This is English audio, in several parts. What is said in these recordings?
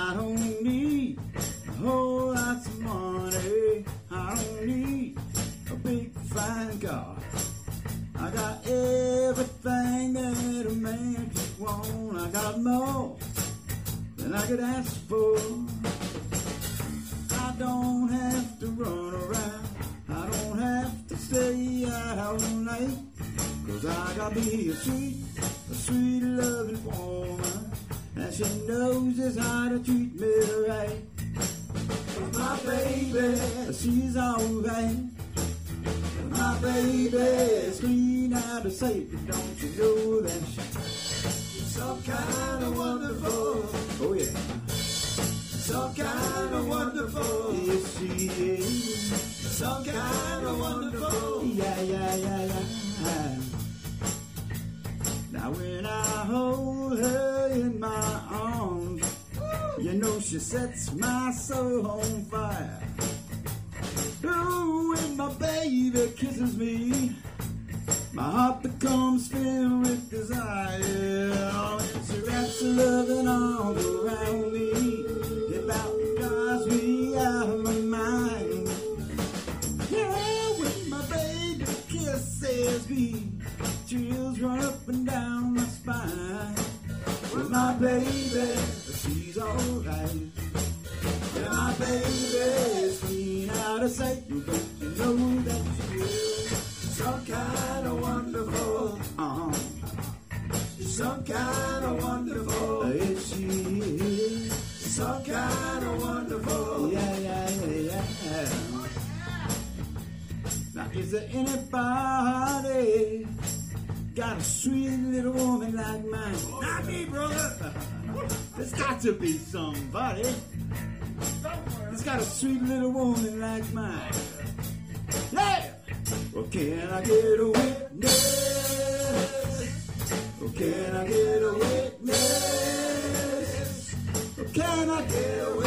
I don't need a whole lot of money. I don't need a big fine car. I got everything that a man could want. I got more than I could ask for. I don't have to run around. I don't have to stay out all night. 'Cause I got me a sweet loving woman, and she knows just how to treat me right. My baby, she's alright. My baby is clean out of safety. Don't you know that she's some kind of wonderful? Oh yeah, some kind of wonderful. Yes, she is. Some kind of wonderful. Yeah, yeah, yeah, yeah. Now when I hold her in my arms, you know she sets my soul on fire. Ooh, when my baby kisses me, my heart becomes filled with desire. And she wraps her loving arms around me. It about drives me out of my mind. Yeah, when my baby kisses me, chills run up and down my spine. With my baby, she's alright. Yeah, my baby is clean out of sight. Don't you know that she is some kind of wonderful? Some kind of wonderful. Yes, she is some kind of wonderful. Yeah, yeah, yeah, yeah. Now, is there anybody got a sweet little woman like mine? Not me, brother. There's got to be somebody that's got a sweet little woman like mine. Yeah! Well, can I get a witness? Well, can I get a witness? Well, can I get a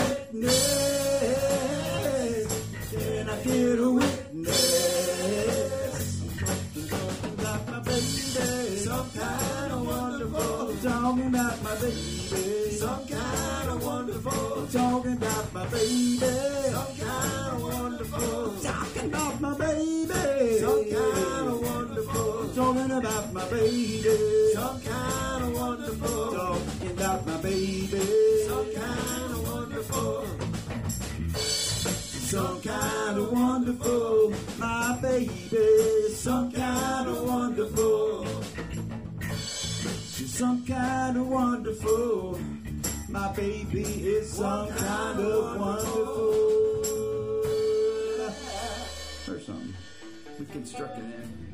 witness? Can I get a witness? Talking about my baby, some kind of wonderful. Talking about my baby, some kind of wonderful. Talking about my baby, some kind of wonderful. Talking about my baby, some kind of wonderful. Talking about my baby, some kind of wonderful. Talking about my baby, some kind of wonderful. Some kind of wonderful. My baby, some kind of wonderful. She's some kind of wonderful. My baby is some kind of wonderful. Or something. We constructed it.